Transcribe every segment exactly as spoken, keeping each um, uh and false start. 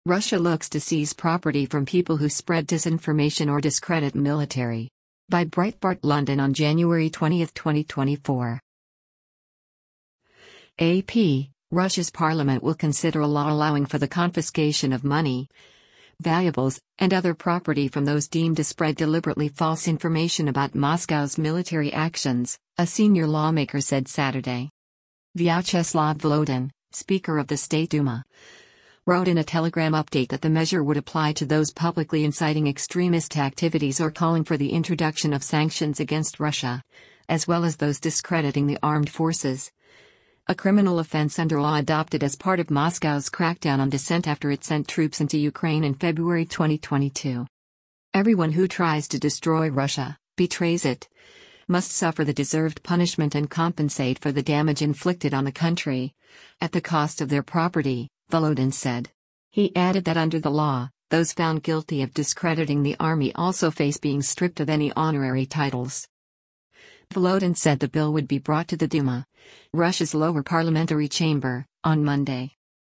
Russia looks to seize property from people who spread disinformation or discredit military. By Breitbart London on January twentieth, twenty twenty-four. A P, Russia's parliament will consider a law allowing for the confiscation of money, valuables, and other property from those deemed to spread deliberately false information about Moscow's military actions, a senior lawmaker said Saturday. Vyacheslav Volodin, Speaker of the State Duma, wrote in a Telegram update that the measure would apply to those publicly inciting extremist activities or calling for the introduction of sanctions against Russia, as well as those discrediting the armed forces, a criminal offense under law adopted as part of Moscow's crackdown on dissent after it sent troops into Ukraine in February twenty twenty-two. Everyone who tries to destroy Russia, betrays it, must suffer the deserved punishment and compensate for the damage inflicted on the country, at the cost of their property, Volodin said. He added that under the law, those found guilty of discrediting the army also face being stripped of any honorary titles. Volodin said the bill would be brought to the Duma, Russia's lower parliamentary chamber, on Monday.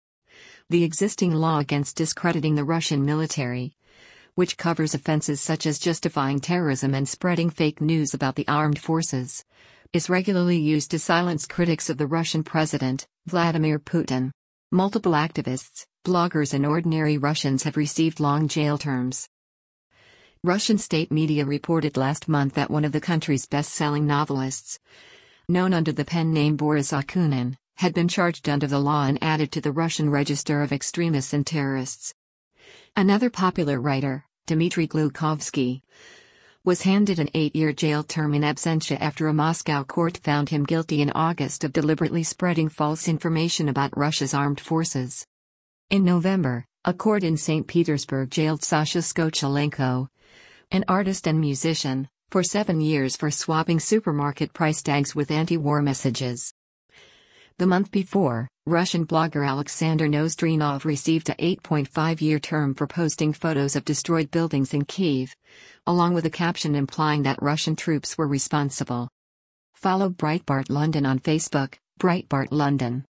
The existing law against discrediting the Russian military, which covers offenses such as justifying terrorism and spreading fake news about the armed forces, is regularly used to silence critics of the Russian president, Vladimir Putin. Multiple activists, bloggers and ordinary Russians have received long jail terms. Russian state media reported last month that one of the country's best-selling novelists, known under the pen name Boris Akunin, had been charged under the law and added to the Russian register of extremists and terrorists. Another popular writer, Dmitry Glukovsky, was handed an eight-year jail term in absentia after a Moscow court found him guilty in August of deliberately spreading false information about Russia's armed forces. In November, a court in Saint Petersburg jailed Sasha Skochalenko, an artist and musician, for seven years for swapping supermarket price tags with anti-war messages. The month before, Russian blogger Alexander Nozdrinov received a eight point five year term for posting photos of destroyed buildings in Kyiv, along with a caption implying that Russian troops were responsible. Follow Breitbart London on Facebook, Breitbart London.